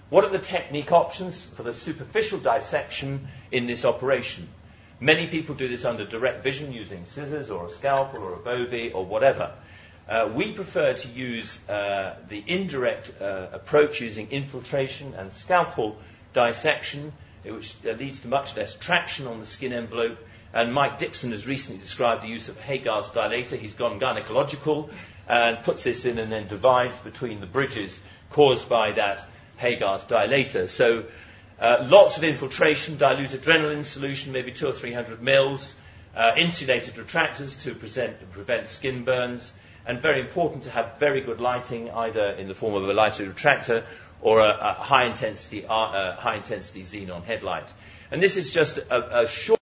What are the technique options for the superficial dissection in this operation? Many people do this under direct vision using scissors or a scalpel or a bovie or whatever. We prefer to use the indirect approach using infiltration and scalpel dissection, which leads to much less traction on the skin envelope. And Mike Dixon has recently described the use of Hagar's dilator. He's gone gynecological and puts this in and then divides between the bridges caused by that Hagar's dilator. So lots of infiltration, dilute adrenaline solution, maybe 200 or 300 mils, insulated retractors to prevent skin burns, and very important to have very good lighting, either in the form of a lighted retractor or a high-intensity xenon headlight. And this is just a short